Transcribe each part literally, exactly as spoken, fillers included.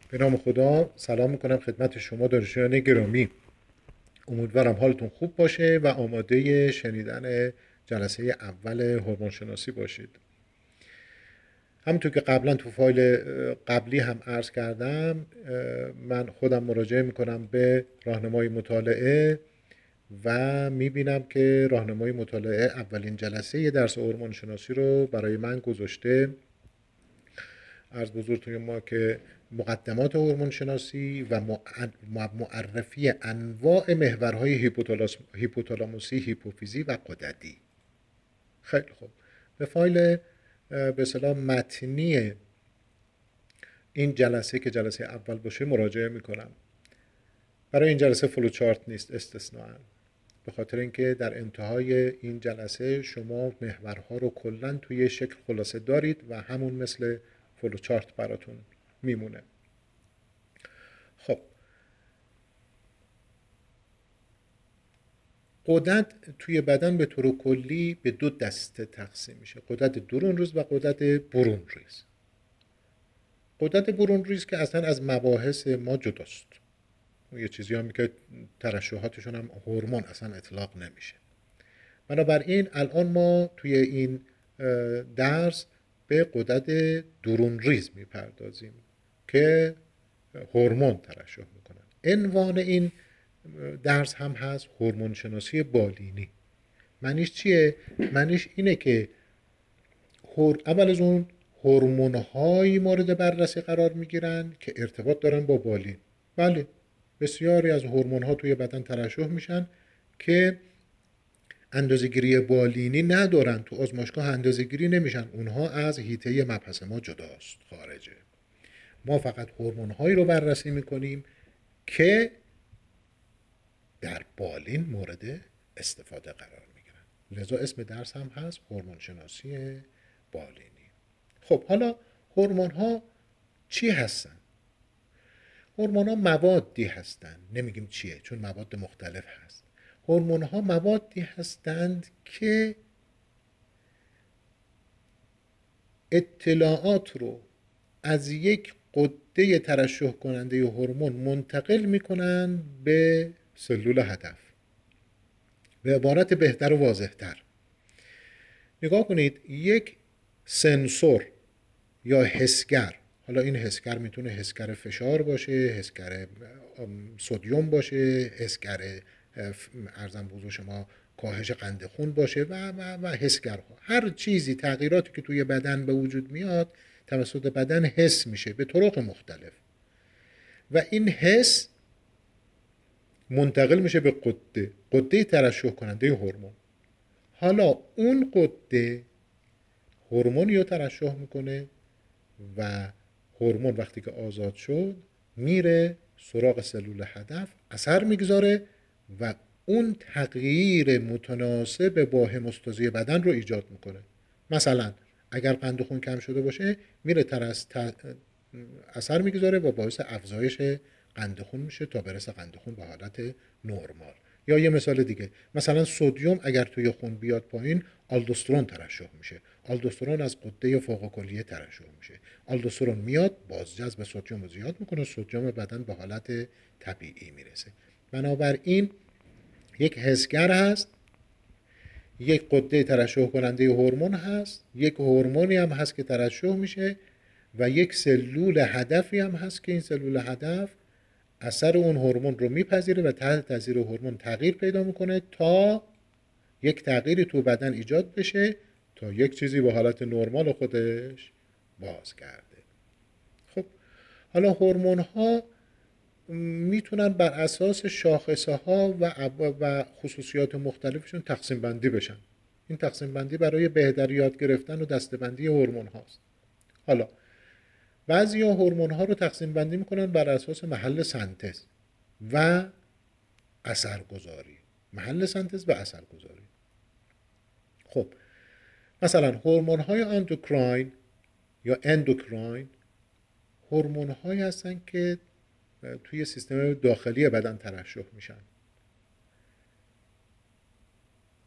به نام خدا سلام میکنم خدمت شما دانشجویان گرامی. امیدوارم حالتون خوب باشه و آماده شنیدن جلسه اول هورمون شناسی باشید. همونطور که قبلا تو فایل قبلی هم عرض کردم، من خودم مراجعه میکنم به راهنمای مطالعه و میبینم که راهنمای مطالعه اولین جلسه یه درس هورمون شناسی رو برای من گذاشته. عرض بزرگتون ما که مقدمات هورمون شناسی و معرفی انواع محورهای هیپوتالاموسی، هیپوفیزی و غددی. خیلی خوب، به فایل به اصطلاح متنی این جلسه که جلسه اول باشه مراجعه میکنم. برای این جلسه فلو چارت نیست استثناء، به خاطر اینکه در انتهای این جلسه شما محورها رو کلا توی شکل خلاصه دارید و همون مثل فلو چارت براتون میمونه. خب، غدد توی بدن به طور کلی به دو دسته تقسیم میشه: غدد درون ریز و غدد برون ریز. غدد برون ریز که اصلا از مباحث ما جداست، یه چیزی هم که ترشحاتشون هم هورمون اصلا اطلاق نمیشه. بنابراین الان ما توی این درس به غدد درون ریز میپردازیم که هورمون ترشح میکنن. عنوان این درس هم هست هورمون شناسی بالینی. معنیش چیه؟ معنیش اینه که اول از اون هورمون های مورد بررسی قرار میگیرن که ارتباط دارن با بالین. بله، بسیاری از هورمون ها توی بدن ترشح میشن که اندازه‌گیری بالینی ندارن، تو آزمایشگاه اندازه‌گیری نمیشن، اونها از حیطه مبحث ما جداست، خارجه. ما فقط هورمون هایی رو بررسی میکنیم که در بالین مورد استفاده قرار میگیرن. لذا اسم درس هم هست هورمون شناسی بالینی. خب، حالا هورمون ها چی هستن؟ هورمون ها موادی هستن، نمیگیم چیه چون مواد مختلف هست. هورمون ها موادی هستند که اطلاعات رو از یک غده ترشح کننده هورمون منتقل میکنن به سلول هدف. به عبارت بهتر و واضحتر نگاه کنید، یک سنسور یا حسگر، حالا این حسگر میتونه حسگر فشار باشه، حسگر سدیم باشه، حسگر ارزم بزرگ شما کاهش قند خون باشه و و و حسگرها، هر چیزی تغییراتی که توی بدن به وجود میاد توسط بدن حس میشه به طرق مختلف و این حس منتقل میشه به غده، غده ترشح کننده هورمون. حالا اون غده هورمونی رو ترشح میکنه و هورمون وقتی که آزاد شد میره سراغ سلول هدف، اثر میگذاره و اون تغییر متناسب با هموستازی بدن رو ایجاد میکنه. مثلا اگر قند خون کم شده باشه میره ترس اثر میگذاره و باعث افزایش قند خون میشه تا برسه قند خون به حالت نرمال. یا یه مثال دیگه، مثلا سدیم اگر توی خون بیاد پایین آلدوسترون ترشح میشه، آلدوسترون از غده فوق کلیه ترشح میشه، آلدوسترون میاد بازجذب سدیم رو زیاد میکنه، سدیم بدن به حالت طبیعی میرسه. بنابراین یک حسگر هست، یک غده ترشح کننده هورمون هست، یک هورمونی هم هست که ترشح میشه و یک سلول هدفی هم هست که این سلول هدف اثر اون هورمون رو میپذیره و تحت تاثیر هورمون تغییر پیدا میکنه تا یک تغییری تو بدن ایجاد بشه تا یک چیزی به حالت نرمال خودش بازگرده. خب، حالا هورمون ها میتونن بر اساس شاخصه ها و خصوصیات مختلفشون تقسیم بندی بشن. این تقسیم بندی برای بهتر یاد گرفتن و دسته‌بندی هورمون هاست. حالا بعضیا هورمون ها رو تقسیم بندی میکنن بر اساس محل سنتز و اثرگذاری. محل سنتز و اثرگذاری. خب، مثلا هورمون های اندوکراین یا اندوکراین هورمون هایی هستن که توی سیستم داخلی بدن ترشح میشن.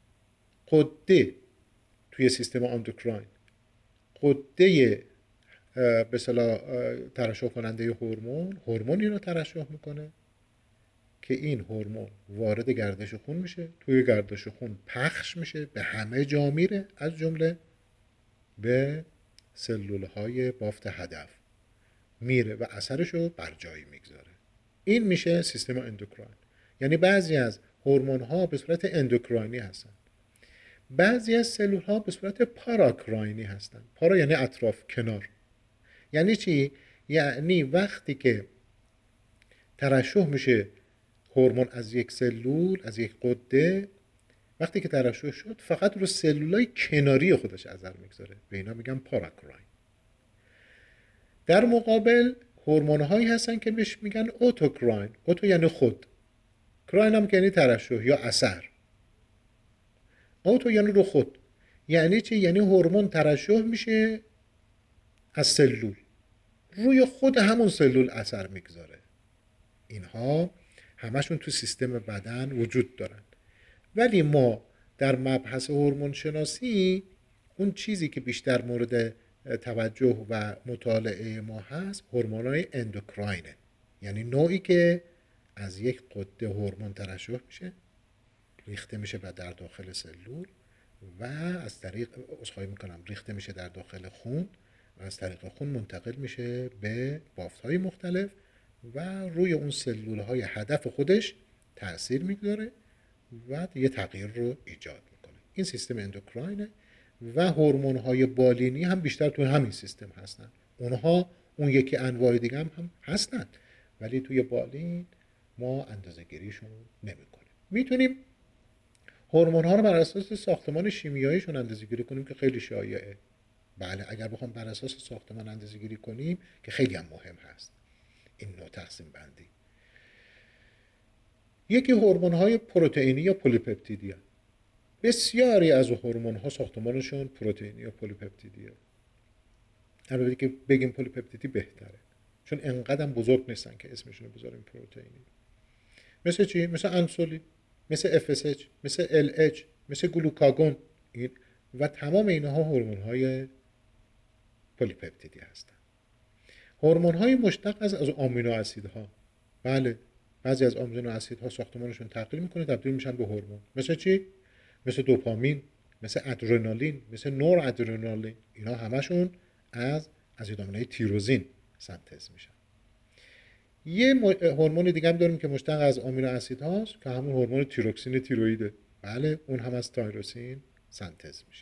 غده توی سیستم اندوکراین، غده به اصطلاح ترشح کننده هورمون هورمونی رو ترشح میکنه که این هورمون وارد گردش خون میشه، توی گردش خون پخش میشه، به همه جا میره، از جمله به سلولهای بافت هدف میره و اثرش رو بر جایی میگذاره. این میشه سیستم اندوکراین. یعنی بعضی از هورمون ها به صورت اندوکراینی هستن، بعضی از سلول ها به صورت پاراکراینی هستن. پارا یعنی اطراف، کنار. یعنی چی؟ یعنی وقتی که ترشح میشه هورمون از یک سلول، از یک غده، وقتی که ترشح شد فقط رو سلولای کناری خودش اثر میگذاره، به اینا میگن پاراکراین. در مقابل هورمون هایی هستن که بهش میگن اوتوکراین. اوتو یعنی خود، کراین هم یعنی ترشح یا اثر. اوتو یعنی رو خود. یعنی چی؟ یعنی هورمون ترشح میشه از سلول، روی خود همون سلول اثر میگذاره. اینها همشون تو سیستم بدن وجود دارن. ولی ما در مبحث هورمون شناسی اون چیزی که بیشتر مورد توجه و مطالعه ما هست هورمونای اندوکراینه. یعنی نوعی که از یک غده هورمون ترشح میشه، ریخته میشه در داخل سلول و از طریق عذرخواهی میکنم ریخته میشه در داخل خون و از طریق خون منتقل میشه به بافت‌های مختلف و روی اون سلول‌های هدف خودش تأثیر میگذاره و یه تغییر رو ایجاد میکنه. این سیستم اندوکراینه و هورمون‌های بالینی هم بیشتر توی همین سیستم هستن. اونها اون یکی انواع دیگه هم, هم هستن ولی توی بالین ما اندازه‌گیریشون نمی‌کنیم. میتونیم هورمون‌ها رو بر اساس ساختمان شیمیاییشون اندازه‌گیری کنیم که خیلی شایعه. بله، اگر بخوام بر اساس ساختمان اندازه‌گیری کنیم که خیلی هم مهم هست این نوع تقسیم بندی. یکی هورمون‌های پروتئینی یا پلی‌پپتیدی هست. بسیاری از هورمون‌ها ساختمانشون پروتئینی یا پلی‌پپتیدیه. البته که بگیم پلی‌پپتیدی بهتره چون انقدر بزرگ نیستن که اسمشون رو بذاریم پروتئینی. مثل چی؟ مثل انسولین، مثل اف اس اچ، مثل ال اچ، مثل گلوکاگون و تمام اینها هورمون‌های پلی‌پپتیدی هستن. هورمون‌های مشتق از از آمینو اسیدها. بله، بعضی از آمینو اسیدها ساختمانشون تغییر میکنه، تبدیل میشن به هورمون. مثل چی؟ مثل دوپامین، مثل ادرنالین، مثل نور ادرنالین. اینا همشون از اسیدآمینوی تیروزین سنتز میشن. یه هورمون دیگه هم داریم که مشتق از آمینو اسید هاست که همون هورمون تیروکسین تیروئیده. بله، اون هم از تایروسین سنتز میشه.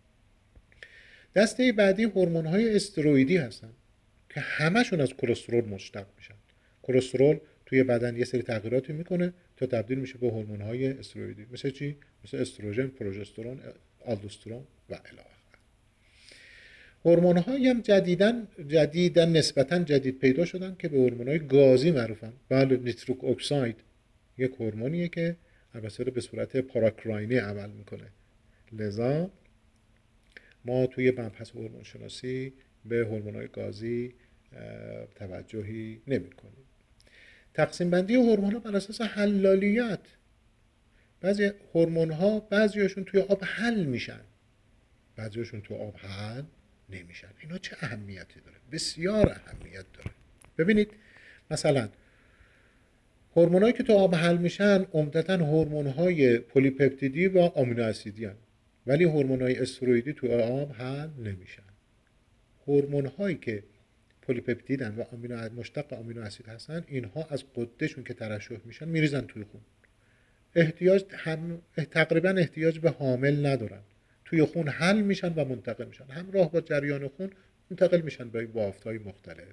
دسته بعدی هورمون های استروئیدی هستن که همشون از کلسترول مشتق میشن. کلسترول توی بدن یه سری تغییراتی میکنه تا تبدیل میشه به هورمون های استروئیدی. مثل چی؟ مثل استروژن، پروژسترون، آلدوسترون و الی آخر. هورمون هایی هم جدیدن جدیدن نسبتاً جدید پیدا شدن که به هورمون های گازی معروفن. بله، نیتریک اکساید یک هورمونیه که البته به صورت پاراکراینی عمل میکنه. لذا ما توی مبحث هورمون شناسی به هورمون های گازی توجهی نمی کنیم. تقسیم بندی هورمون ها بر اساس حلالیت. بعضی هورمون ها بعضیاشون توی آب حل میشن، بعضیاشون توی آب حل نمیشن. اینا چه اهمیتی داره؟ بسیار اهمیت داره. ببینید مثلا هورمونایی که تو آب حل میشن عمدتاً هورمون‌های پلی‌پپتیدی و آمینو اسیدی هستند، ولی هورمون‌های استروئیدی تو آب حل نمیشن. هورمون‌هایی که پلی‌پپتیدن و آمینو مشتق آمینو اسید هستن، اینها از غدهشون که ترشح میشن میریزن توی خون. احتیاج هم تقریبا احتیاج به حامل ندارن. توی خون حل میشن و منتقل میشن. همراه با جریان خون منتقل میشن به بافت‌های مختلف.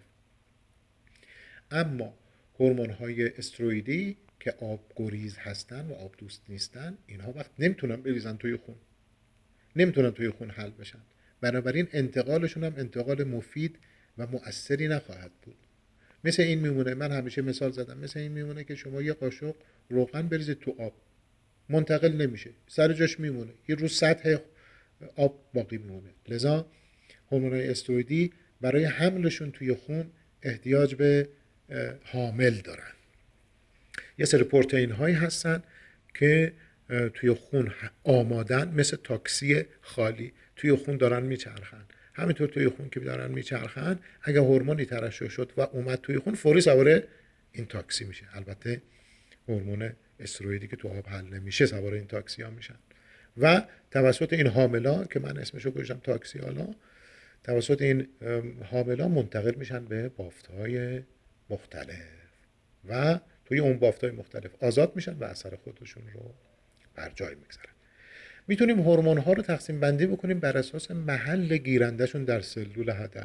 اما هورمون‌های استروئیدی که آب گریز هستن و آب دوست نیستن، اینها وقت نمیتونن بریزن توی خون، نمیتونن توی خون حل بشن. بنابراین انتقالشون هم انتقال مفید و مؤثری نخواهد بود. مثل این میمونه، من همیشه مثال زدم، مثل این میمونه که شما یه قاشق روغن بریزید تو آب، منتقل نمیشه، سر جاش میمونه، یه رو سطح آب باقی میمونه. لذا هورمون‌های استروئیدی برای حملشون توی خون احتیاج به حامل دارن. یه سری پروتئین هایی هستن که توی خون آمادن، مثل تاکسی خالی توی خون دارن میچرخن همینطور توی خون که دارن میچرخن، اگه هورمونی ترشح شد و اومد توی خون، فوری سوار این تاکسی میشه. البته هورمون استروئیدی که تو آب حل نمیشه سوار این تاکسی ها میشن و توسط این حاملا که من اسمشو گذاشتم تاکسی حالا، توسط این حاملا منتقل میشن به بافت‌های مختلف و توی اون بافت‌های مختلف آزاد میشن و اثر خودشون رو بر جای میگذارن. میتونیم هورمون ها رو تقسیم بندی بکنیم بر اساس محل گیرندشون در سلول هدف.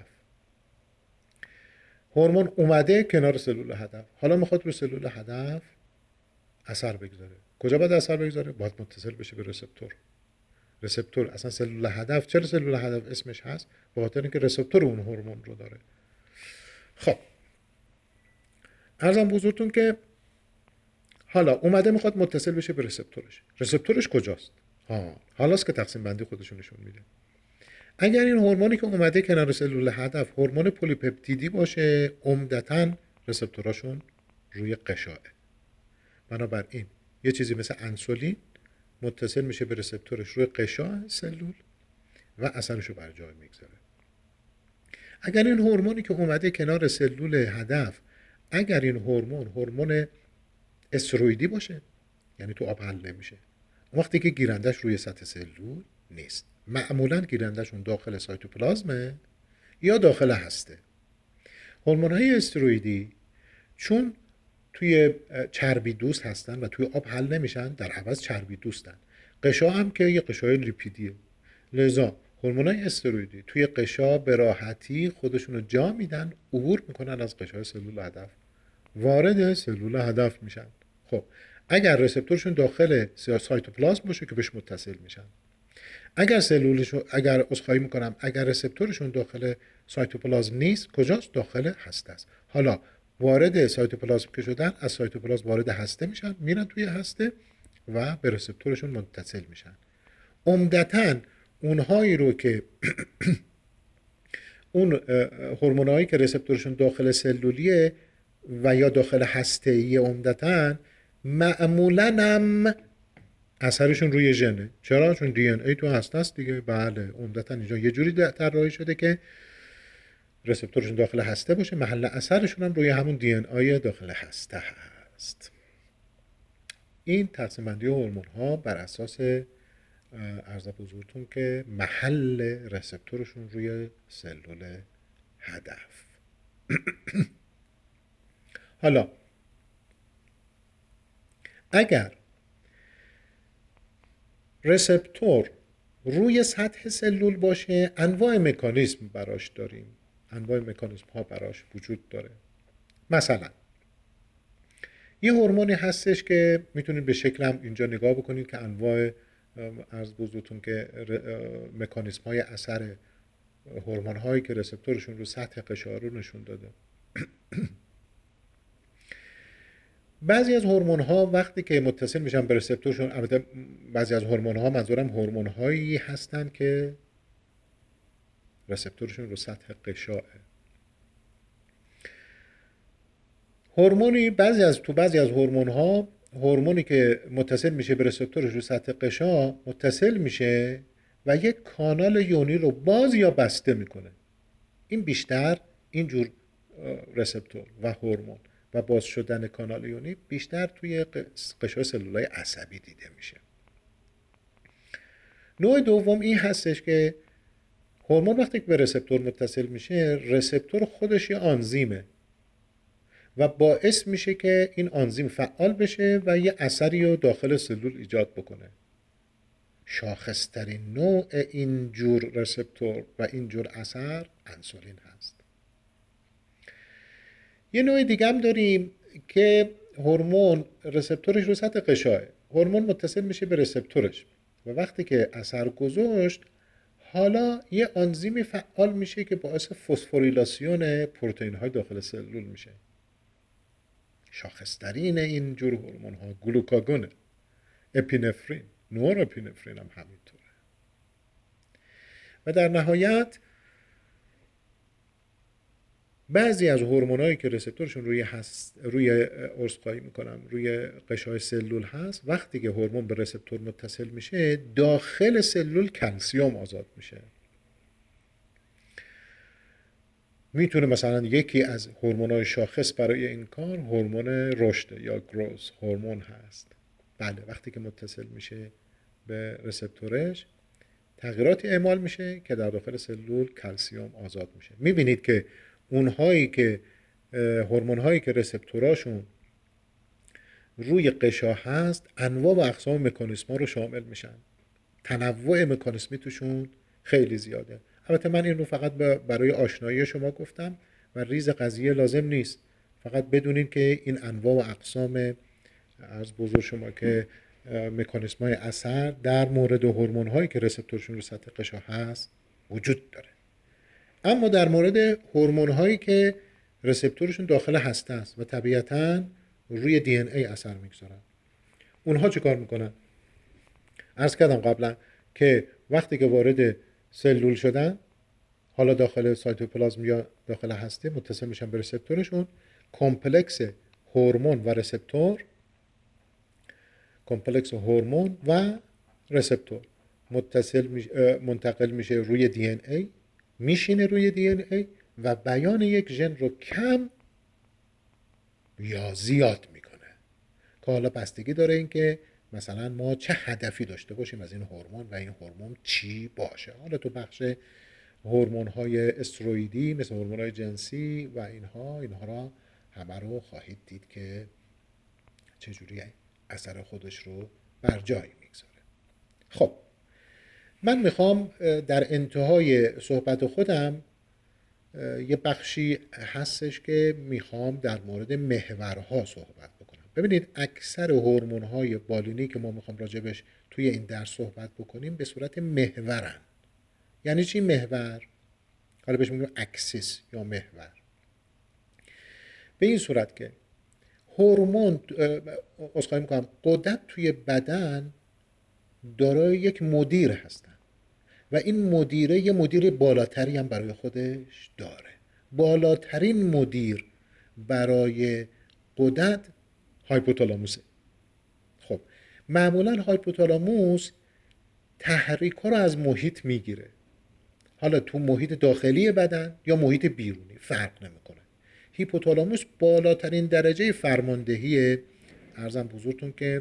هورمون اومده کنار سلول هدف، حالا میخواد رو سلول هدف اثر بگذاره. کجا باید اثر بگذاره؟ باید متصل بشه به رسپتور. رسپتور اصلا سلول هدف، چرا سلول هدف اسمش هست؟ به خاطر اینکه رسپتور اون هورمون رو داره. خب عرضم حضورتون که حالا اومده میخواد متصل بشه به رسپتورش. رسپتورش کجاست؟ ها حالاست که تقسیم بندی خودشون نشون میده. اگر این هورمونی که اومده کنار سلول هدف هورمون پلیپپتیدی باشه، عمدتاً رسپتوراشون روی قشاه. بنابراین یه چیزی مثل انسولین متصل میشه به رسپتورش روی قشاه سلول و اثرشو بر جای میگذاره. اگر این هورمونی که اومده کنار سلول هدف، اگر این هورمون هورمون استروئیدی باشه، یعنی تو آب حل نمیشه، وقتی که گیرندش روی سطح سلول نیست، معمولا گیرندشون داخل سایتوپلازمه یا داخل هسته. هورمون‌های استروئیدی چون توی چربی دوست هستن و توی آب حل نمیشن، در عوض چربی دوستن. قشا هم که یه قشای لیپیدیه، لذا هورمونای استروئیدی توی قشا به راحتی خودشون رو جا میدن، عبور میکنن از قشای سلول هدف، وارد سلول هدف میشن. خب اگر رسپتورشون داخل سایتوپلازم باشه که بهش متصل میشن، اگر سلولشون اگر عذرخواهی میکنم اگر رسپتورشون داخل سایتوپلازم نیست، کجاست؟ داخل هسته است. حالا وارد سایتوپلازم که شدن، از سایتوپلازم وارد هسته میشن، میرن توی هسته و به رسپتورشون متصل میشن. عمدتاً اونهایی رو که اون هورمونایی که رسپتورشون داخل سلولیه و یا داخل هسته‌ای، عمدتاً معمولاً هم اثرشون روی ژنه. چرا؟ چون دی ان ای تو هسته است دیگه. بله عمدتاً اینجا یه جوری طراحی شده که رسپتورشون داخل هسته باشه، محل اثرشون هم روی همون دی ان ای داخل هسته هست. این تقسیم بندی هورمون ها بر اساس عرض حضورتون که محل رسپتورشون روی سلول هدف. حالا اگر رسپتور روی سطح سلول باشه، انواع مکانیزم براش داریم، انواع مکانیزم ها براش وجود داره. مثلا یه هورمونی هستش که میتونید به شکل هم اینجا نگاه بکنید که انواع عرض بزرگتون که مکانیزم های اثر هورمون هایی که رسپتورشون رو سطح قشا رو نشون داده. بعضی از هورمون ها وقتی که متصل میشن به رسپتورشون، البته بعضی از هورمون ها منظورم هورمون هایی هستن که رسپتورشون رو سطح قشاه. هورمونی بعضی از تو بعضی از هورمون ها، هورمونی که متصل میشه به رسپتورش رو سطح قشا متصل میشه و یک کانال یونی رو باز یا بسته میکنه. این بیشتر اینجور رسپتور و هورمون و باز شدن کانال یونی بیشتر توی قشای سلولای عصبی دیده میشه. نوع دوم این هستش که هورمون وقتی که به رسپتور متصل میشه، رسپتور خودش یه آنزیمه و باعث میشه که این آنزیم فعال بشه و یه اثری رو داخل سلول ایجاد بکنه. شاخصترین نوع این جور رسپتور و این جور اثر انسولین هست. یه نوع دیگه هم داریم که هورمون رسپتورش رو سطح قشاه، هورمون متصل میشه به رسپتورش و وقتی که اثر گذاشت، حالا یه آنزیمی فعال میشه که باعث فسفوریلاسیون پروتئین های داخل سلول میشه. شاخصترین این جور هورمون ها گلوکاگونه، اپینفرین، نور اپینفرین هم همینطوره. و در نهایت بعضی از هورمونایی که رسپتورشون روی هست روی عذرخواهی میکنم روی قشای سلول هست، وقتی که هورمون به رسپتور متصل میشه، داخل سلول کلسیم آزاد میشه. میتونه مثلا یکی از هورمون‌های شاخص برای این کار هورمون رشد یا گروث هورمون هست. بله، وقتی که متصل میشه به رسپتورش تغییراتی اعمال میشه که در داخل سلول کلسیوم آزاد میشه. میبینید که اونهایی که هورمون هایی که رسپتوراشون روی قشا هست انواع و اقسام مکانیسم ها رو شامل میشن، تنوع مکانیسمی توشون خیلی زیاده. البته من این رو فقط برای آشنایی شما گفتم و ریز قضیه لازم نیست، فقط بدونید که این انواع و اقسام از بزرگ شما که مکانیسم های اثر در مورد هورمون هایی که رسپتورشون رو سطح قشا هست وجود داره. اما در مورد هورمون هایی که رسپتورشون داخل هسته است و طبیعتاً روی دی ان ای اثر میگذارن، اونها چه کار میکنن؟ عرض کردم قبلا که وقتی که وارد سلول شدن، حالا داخل سایتوپلازم یا داخل هسته، متصل میشن به رسپتورشون. کمپلکس هورمون و رسپتور کمپلکس هورمون و رسپتور متصل میشه، منتقل میشه روی دی ان ای، میشینه روی دی ان ای و بیان یک ژن رو کم یا زیاد میکنه که حالا بستگی داره این که مثلا ما چه هدفی داشته باشیم از این هورمون و این هورمون چی باشه. حالا تو بخش هورمون های استروئیدی مثل هورمون های جنسی و اینها اینها را همه رو خواهید دید که چجوری اثر خودش رو بر جای میگذاره. خب من میخوام در انتهای صحبت خودم یه بخشی هستش که میخوام در مورد محورها صحبت بکنم. ببینید اکثر هورمون‌های بالینی که ما میخوام راجبش توی این درس صحبت بکنیم به صورت محورن. یعنی چی محور؟ حالا بهش میگیم اکسیس یا محور. به این صورت که هورمون اسخای میکنم غدد توی بدن دارای یک مدیر هستن و این مدیره یه مدیر بالاتری هم برای خودش داره. بالاترین مدیر برای غدد هایپوتالاموسه. خب معمولا هایپوتالاموس تحریک ها رو از محیط میگیره، حالا تو محیط داخلی بدن یا محیط بیرونی فرق نمیکنه. هیپوتالاموس بالاترین درجه فرماندهی عرضم بزرگتون که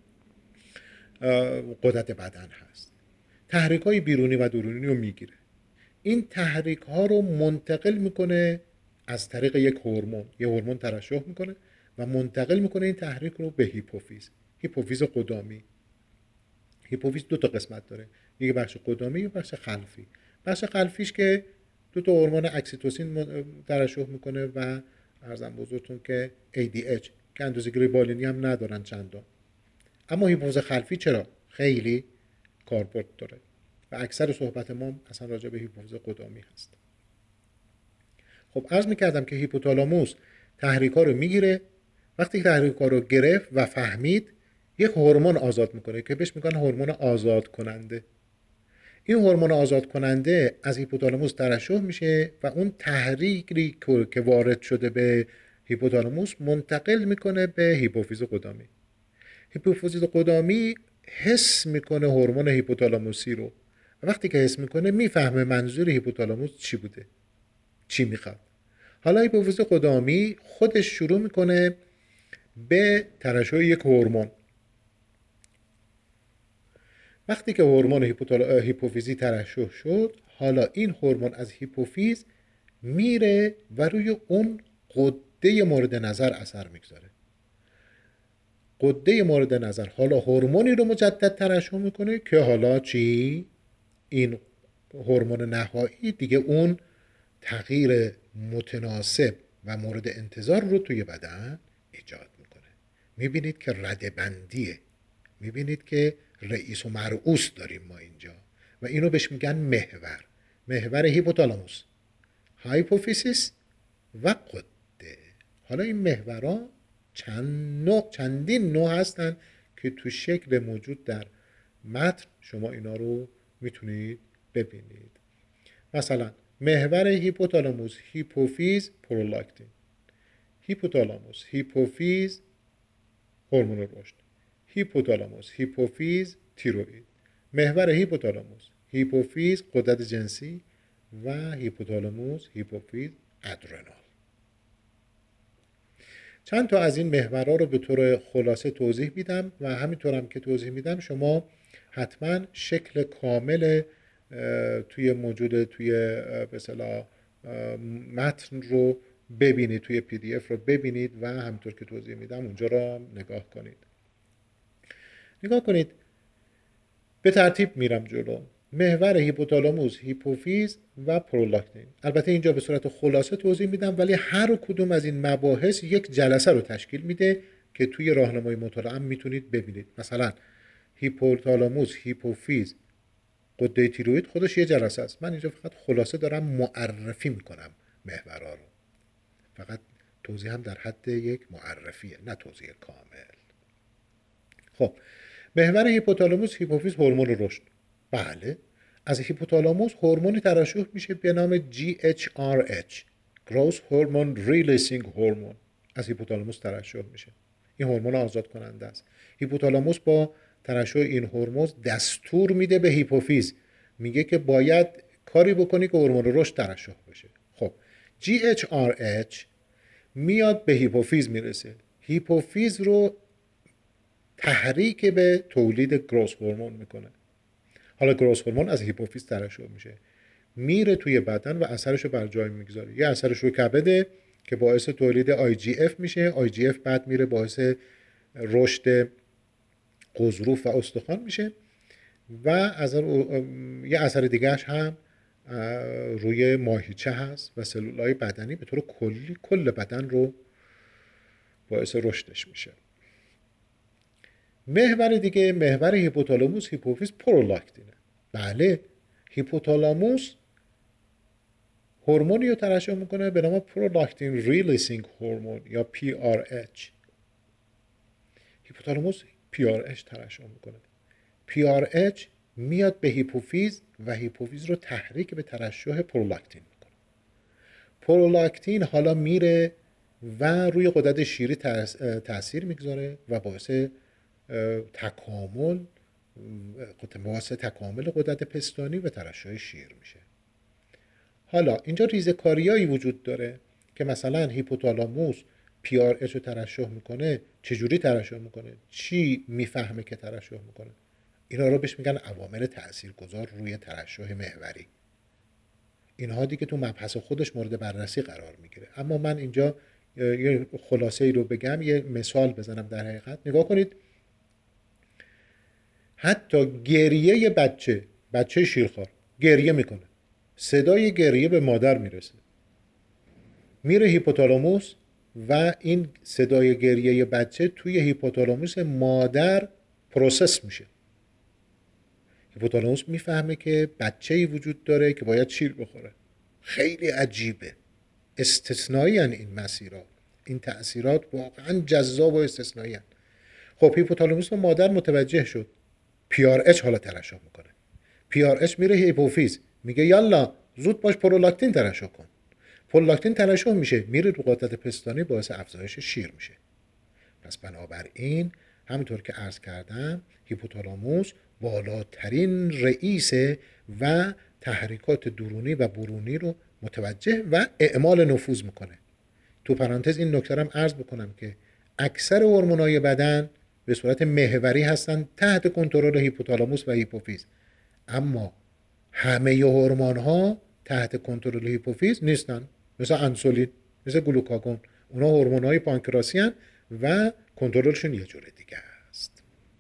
غدد بدن هست. تحریک های بیرونی و درونی رو میگیره. این تحریک ها رو منتقل میکنه از طریق یک هورمون. یه هورمون ترشح میکنه و منتقل میکنه این تحریک رو به هیپوفیز. هیپوفیز قدامی. هیپوفیز دو تا قسمت داره، یک بخش قدامی و بخش خلفی. بخش خلفیش که دو تا هورمون اکسیتوسین ترشح میکنه و عرضم بزرگتون که ای دی اچ که اندازه‌گیری بالینی هم ندارن چندان. اما هیپوفیز خلفی چرا خیلی کاربرد داره و اکثر صحبت ما اصلا راجع به هیپوفیز قدامی هست. خب عرض میکردم که هیپوتالاموس تحریک‌ها رو میگیره. وقتی که تحریک‌ها رو گرفت و فهمید، یک هورمون آزاد میکنه که بهش میگن هورمون آزاد کننده. این هورمون آزاد کننده از هیپوتالاموس ترشح میشه و اون تحریکی که وارد شده به هیپوتالاموس منتقل میکنه به هیپوفیز قدامی. هیپوفیز قدامی حس میکنه هورمون هیپوتالاموسی رو و وقتی که حس میکنه میفهمه منظور هیپوتالاموس چی بوده، چی میخواد. حالا هیپوفیز قدامی خودش شروع میکنه به ترشح یک هورمون. وقتی که هورمون هیپوفیزی ترشح شد، حالا این هورمون از هیپوفیز میره و روی اون غده مورد نظر اثر میگذاره. غده مورد نظر حالا هورمونی رو مجدد ترشح میکنه که حالا چی؟ این هورمون نهایی دیگه اون تغییر متناسب و مورد انتظار رو توی بدن ایجاد میکنه. میبینید که ردبندیه، میبینید که رئیس و مرئوس داریم ما اینجا و اینو بهش میگن محور. محور هیپوتالاموس، هایپوفیزیس و غده. حالا این محورها چند نوع، چندین نوع هستن که تو شکل موجود در متن شما اینا رو میتونید ببینید. مثلا محور هیپوتالاموس، هیپوفیز، پرولاکتین. هیپوتالاموس، هیپوفیز، هورمون رشد. هیپوتالاموس، هیپوفیز، تیروئید. محور هیپوتالاموس، هیپوفیز، غدد جنسی و هیپوتالاموس، هیپوفیز، ادرنال. چند تا از این محورها رو به طور خلاصه توضیح میدم و همینطورم که توضیح میدم شما حتما شکل کامل توی موجود توی به اصطلاح متن رو ببینید، توی پی دی اف رو ببینید و همینطور که توضیح میدم اونجا رو نگاه کنید. نگاه کنید به ترتیب میرم جلو. محور هیپوتالاموس، هیپوفیز و پرولاکتین. البته اینجا به صورت خلاصه توضیح میدم ولی هر کدوم از این مباحث یک جلسه رو تشکیل میده که توی راهنمای مطالعه میتونید ببینید. مثلا هیپوتالاموس، هیپوفیز، غده تیروئید خودش یه جلسه است. من اینجا فقط خلاصه دارم معرفی میکنم محورها رو. فقط توضیح هم در حد یک معرفیه، نه توضیح کامل. خب محور هیپوتالاموس، هیپوفیز، هورمون رشد. بله، از هیپوتالاموس هورمونی ترشح میشه به نام جی اچ آر اچ Growth Hormone Releasing Hormone. از هیپوتالاموس ترشح میشه. این هورمون آزاد کننده است. هیپوتالاموس با ترشح این هورمون دستور میده به هیپوفیز، میگه که باید کاری بکنی که هورمون رشد ترشح بشه. خب جی اچ آر اچ میاد به هیپوفیز میرسه. هیپوفیز رو تحریک به تولید گروث هورمون میکنه. حالا گروث هورمون از هیپوفیز ترشح میشه، میره توی بدن و اثرش رو بر جای میگذاره. یه اثرش رو کبده که باعث تولید آی جی اف میشه. آی جی اف بعد میره باعث رشد غضروف و استخوان میشه و از یه اثر دیگهش هم روی ماهیچه هست و سلولای بدنی به طور کلی کل بدن رو باعث رشدش میشه. محور دیگه محور هیپوتالاموس، هیپوفیز، پرولاکتینه. بله، هیپوتالاموس هورمونی رو ترشح میکنه به نام پرولاکتین ریلیسینگ هورمون یا پی آر اچ. هیپوتالاموس پی آر اچ ترشح میکنه. پی آر اچ میاد به هیپوفیز و هیپوفیز رو تحریک به ترشح پرولاکتین میکنه. پرولاکتین حالا میره و روی غدد شیری تاثیر میگذاره و باعث تکامل باعث تکامل غدد پستانی و ترشح شیر میشه. حالا اینجا ریزکاریایی وجود داره که مثلا هیپوتالاموس پی آر اچ رو ترشح میکنه. چجوری ترشح میکنه؟ چی میفهمه که ترشح میکنه؟ اینا رو بهش میگن عوامل تاثیرگذار روی ترشح محوری. اینها دیگه تو مبحث خودش مورد بررسی قرار میگیره. اما من اینجا یه خلاصه ای رو بگم، یه مثال بزنم. در حقیقت نگاه کنید، حتی گریه بچه بچه شیرخوار گریه میکنه، صدای گریه به مادر میرسه، میره هیپوتالاموس و این صدای گریه بچه توی هیپوتالاموس مادر پروسس میشه. هیپوتالاموس میفهمه که بچه‌ای وجود داره که باید شیر بخوره. خیلی عجیبه، استثنایی هن این مسیرها. این تأثیرات واقعا جذاب و استثنایی هن. خب هیپوتالاموس و مادر متوجه شد، پی آر اچ حالا ترشح میکنه. پی آر اچ میره هیپوفیز، میگه یالا زود باش پرولاکتین ترشح کن. پرولاکتین ترشح میشه، میره رو غدد پستانی، باعث افزایش شیر میشه. پس بنابراین همونطور که عرض کردم هیپوتالاموس بالاترین رئیسه و تحریکات درونی و برونی رو متوجه و اعمال نفوذ میکنه. تو پرانتز این نکته هم عرض بکنم که اکثر هورمونای بدن به صورت محوری هستن تحت کنترل هیپوتالاموس و هیپوفیز، اما همه هورمون ها تحت کنترل هیپوفیز نیستن. مثل انسولین، مثل گلوکاگون، اونا هورمون های پانکراسی هستن و کنترلشون یه جور دیگه است.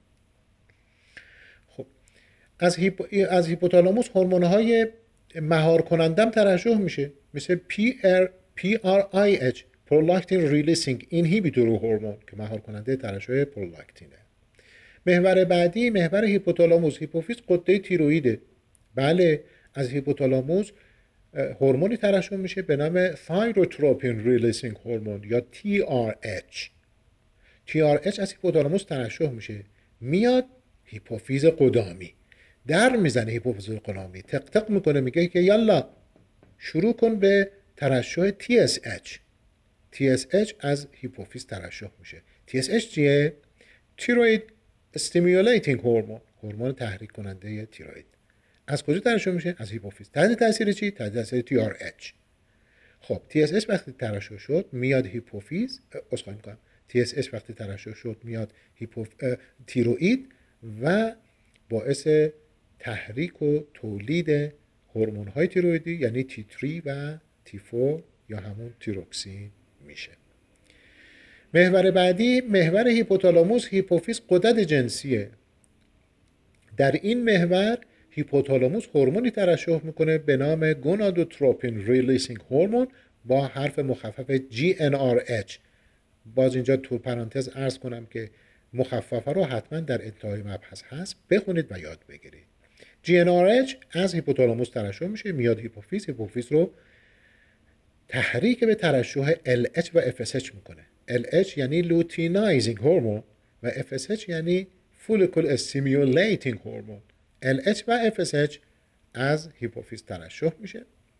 خب از هیپو... از هیپوتالاموس هورمون های مهار کنندم ترشح میشه، مثل پی آر آی اچ Prolactin Releasing Inhibitory هورمون که مهار کننده ترشح پرولاکتینه. محور بعدی محور هیپوتالاموس، هیپوفیز، غده تیروئیده. بله، از هیپوتالاموس هورمونی ترشح میشه به نام Thyrotropin Releasing هورمون یا تی آر اچ. تی آر اچ از هیپوتالاموس ترشح میشه، میاد هیپوفیز قدامی، در میزنه هیپوفیز قدامی، تق تق میکنه، میگه که یالا شروع کن به ترشح تی اس اچ. تی اس اچ از هیپوفیز ترشح میشه. تی اس اچ چیه؟ تیروید استیمولیتینگ هورمون، هورمون تحریک کننده تیروید. از کجا ترشح میشه؟ از هیپوفیز. تحت تاثیر چی؟ تحت تاثیر تی آر اچ. خب تی اس اچ وقتی ترشح شد میاد هیپوفیز، اسخای میکنم تی اس اچ وقتی ترشح شد میاد هیپوف... تیروئید و باعث تحریک و تولید هورمون های تیروئیدی یعنی تی تری و تی فور یا همون تیروکسین میشه. محور بعدی محور هیپوتالاموس هیپوفیز غدد جنسیه. در این محور هیپوتالاموس هورمونی ترشح میکنه به نام گونادوتروپین ریلیسینگ هورمون با حرف مخفف جی ان آر اچ. باز اینجا تو پرانتز عرض کنم که مخففه رو حتما در انتهای مبحث هست بخونید و یاد بگیرید. جی ان آر اچ از هیپوتالاموس ترشح میشه میاد هیپوفیز. هیپوفیز رو تحریک به ترشح ال اچ و اف اس اچ میکنه. ال اچ یعنی لوتینایزینگ هورمون و اف اس اچ یعنی فولیکول استیمولیتینگ هورمون. ال اچ و اف اس اچ از هیپوفیز ترشح میشه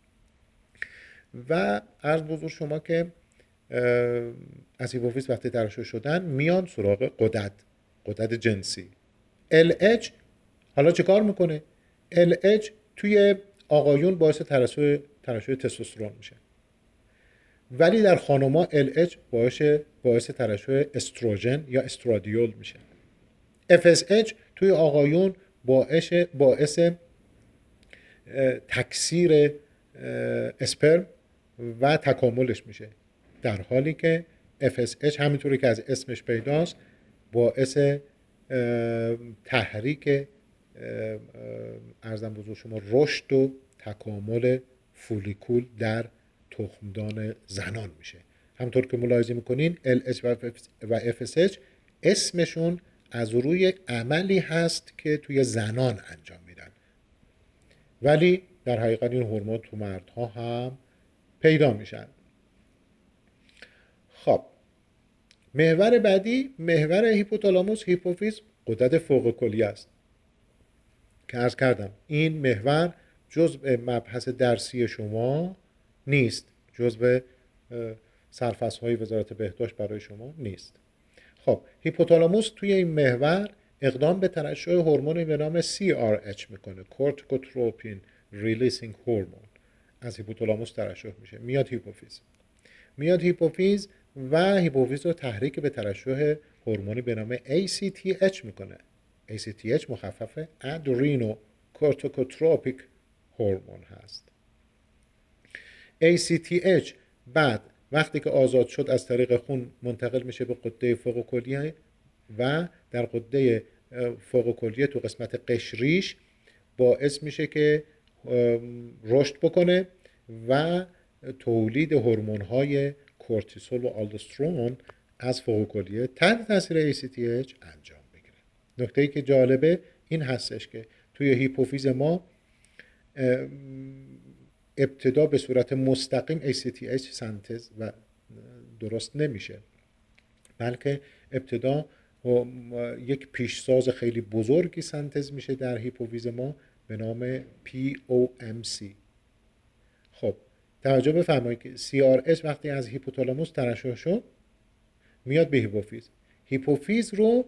و عرض بزرگ شما که از هیپوفیز وقتی ترشح شدن میان سراغ غدد، غدد جنسی. ال اچ حالا چه کار میکنه؟ ال اچ توی آقایون باعث ترشح ترشح تستوسترون میشه، ولی در خانم‌ها ال اچ باعث باعث ترشح استروژن یا استرادیول میشه. اف اس اچ توی آقایون باعث باعث تکثیر اسپرم و تکاملش میشه، در حالی که اف اس اچ همینطوری که از اسمش پیداست باعث تحریک ارزم بزرگ شما رشد و تکامل فولیکول در تخمدان زنان میشه. همونطور که ملاحظه میکنین ال اچ و اف اس اچ اسمشون از روی عملی هست که توی زنان انجام میدن، ولی در حقیقت این هورمون تو مردها هم پیدا میشن. خب محور بعدی محور هیپوتالاموس هیپوفیز غدد فوق کلیه است که عرض کردم این محور جزء مبحث درسی شما نیست، جزء سرفصل‌های وزارت بهداشت برای شما نیست. خب هیپوتالاموس توی این محور اقدام به ترشح هورمونی به نام سی آر اچ میکنه، کورتیکوتروپین ریلیسینگ هورمون از هیپوتالاموس ترشح میشه میاد هیپوفیز. میاد هیپوفیز و هیپوفیز رو تحریک به ترشح هورمونی به نام ای سی تی اچ میکنه. ای سی تی اچ مخفف ادرینو کورتیکوتروپیک هورمون هست. ای سی تی اچ بعد وقتی که آزاد شد از طریق خون منتقل میشه به غده فوق کلیه و در غده فوق کلیه تو قسمت قشریش باعث میشه که رشد بکنه و تولید هورمون‌های کورتیسول و آلدوسترون از فوق کلیه تحت تاثیر ای سی تی اچ انجام بگیره. نکته‌ای که جالبه این هستش که توی هیپوفیز ما ابتدا به صورت مستقیم ای سی تی اچ سنتز و درست نمیشه، بلکه ابتدا یک پیشساز خیلی بزرگی سنتز میشه در هیپوفیز ما به نام پی او ام سی. خب توجه بفرمایید که سی آر اچ وقتی از هیپوتالاموس ترشح شد میاد به هیپوفیز. هیپوفیز رو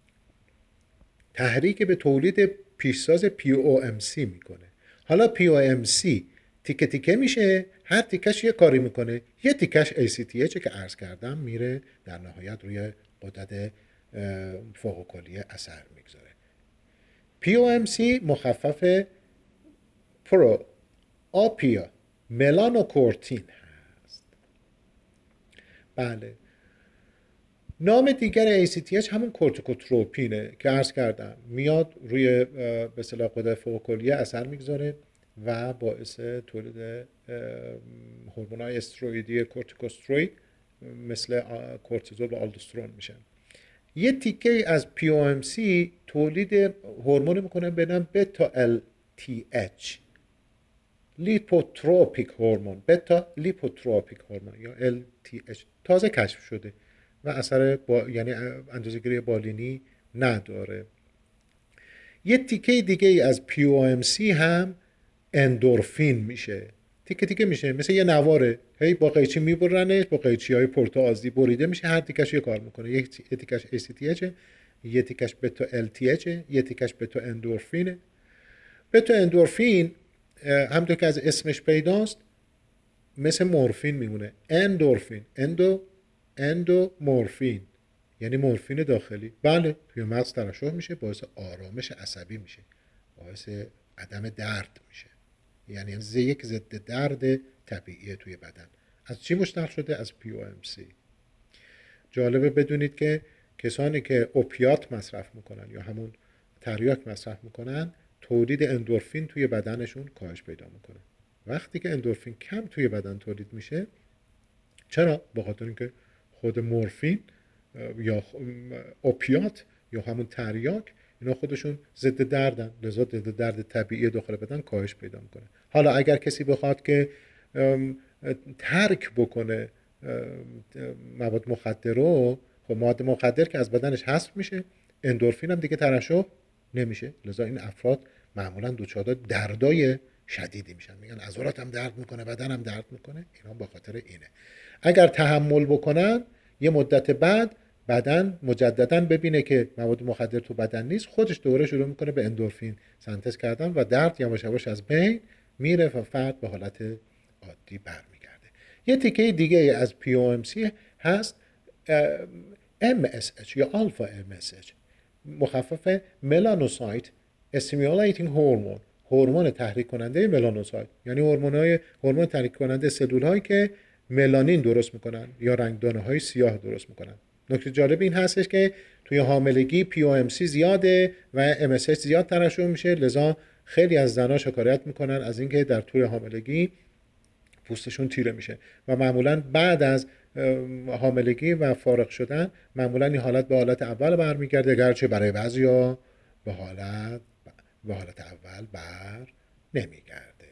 تحریک به تولید پیشساز پی او ام سی میکنه. حالا پی او ام سی تیکه تیکه میشه، هر تیکش یه کاری میکنه. یه تیکش ای سی تی اچ که عرض کردم میره در نهایت روی غدد فوق کلیه اثر میگذاره. پی او ام سی مخفف پرو آپیا ملانوکورتین هست. بله نام دیگر ای سی تی اچ همون کورتیکوتروپینه که عرض کردم میاد روی به اصطلاح غدد فوق کلیه اثر میگذاره و باعث تولید هورمون‌های استروئیدی کورتیکوستروید مثل کورتیزول و آلدوسترون میشن. یه تیکه از پی او ام سی تولید هورمون میکنه به نام بتا ال تی اچ لیپوتروپیک هورمون، بتا لیپوتروپیک هورمون یا ال تی اچ تازه کشف شده و اثر با... یعنی اندازه‌گیری بالینی نداره. یه تیکه دیگه ای از پی او ام سی هم اندورفین میشه، تیکه تیکه میشه مثل یه نواره، هی با قیچی میبرنش، با قیچی های پرتقالی بریده میشه، هر تیکش یه کار میکنه. یه تیکش ای سی تی اچ، یه تیکش بتا ال تی اچ، یه تیکش بتا اندورفینه. بتا اندورفین همونطور که از اسمش پیداست مثل مورفین میمونه. اندورفین، اندو اندو مورفین یعنی مورفین داخلی. بله توی مغز ترشح میشه، باعث آرامش عصبی میشه، باعث عدم درد میشه، یعنی از یک ضد درد طبیعی توی بدن. از چی مشتق شده؟ از پی او ام سی. جالبه بدونید که کسانی که اوپیات مصرف میکنن یا همون تریاک مصرف میکنن تولید اندورفین توی بدنشون کاهش پیدا میکنه. وقتی که اندورفین کم توی بدن تولید میشه، چرا؟ به خاطر اینکه خود مورفین یا اوپیات یا همون تریاک اینا خودشون ضد دردن، لذا ضد درد طبیعی داخل بدن کاهش پیدا میکنه. حالا اگر کسی بخواد که ترک بکنه مواد مخدر رو، خب مواد مخدر که از بدنش حذف میشه، اندورفین هم دیگه ترشح نمیشه، لذا این افراد معمولا دچار دردای شدیدی میشن، میگن عضلاتم درد میکنه، بدنم درد میکنه. اینا به خاطر اینه. اگر تحمل بکنن یه مدت بعد بدن مجددا ببینه که مواد مخدر تو بدن نیست، خودش دوره شروع میکنه به اندورفین سنتز کردن و درد یواش یواش از بین میره و فرد به حالت عادی برمیگرده. یه تیکه دیگه از پی او ام سی هست ام اس اچ یا آلفا ام اس اچ، مخفف ملانوسایت استیمولیتینگ هورمون، هورمون تحریک کننده ملانوسایت، یعنی هورمونای هورمون تحریک کننده سلول هایی که ملانین درست میکنن یا رنگدانه های سیاه درست میکنن. نکته جالب این هستش که توی حاملگی پی او ام سی زیاده و ام اس اچ زیاد ترشح میشه، لذا خیلی از زنها شکایت میکنن از اینکه در طول حاملگی پوستشون تیره میشه و معمولا بعد از حاملگی و فارغ شدن معمولا این حالت به حالت اول برمیگرده، گرچه برای بعضیا به حالت به حالت اول بر نمیگرده.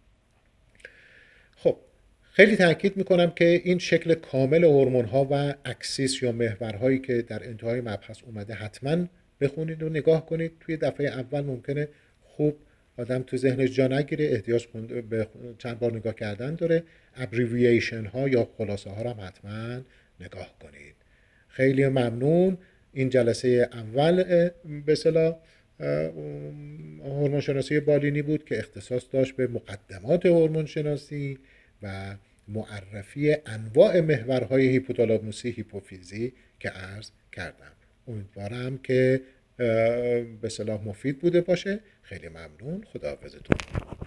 خب خیلی تاکید میکنم که این شکل کامل هورمون ها و اکسیس یا محورهایی که در انتهای مبحث اومده حتما بخونید و نگاه کنید. توی دفعه اول ممکنه خوب آدم تو ذهنش جا نگیره، احتیاج به چند بار نگاه کردن داره. ابریویشن ها یا خلاصه ها رو هم حتما نگاه کنید. خیلی ممنون. این جلسه اول به اصطلاح هورمون شناسی بالینی بود که اختصاص داشت به مقدمات هورمون شناسی و معرفی انواع محورهای هیپوتالاموسی هیپوفیزی که عرض کردم. امیدوارم که به اصطلاح مفید بوده باشه. خیلی ممنون. خداحافظتون.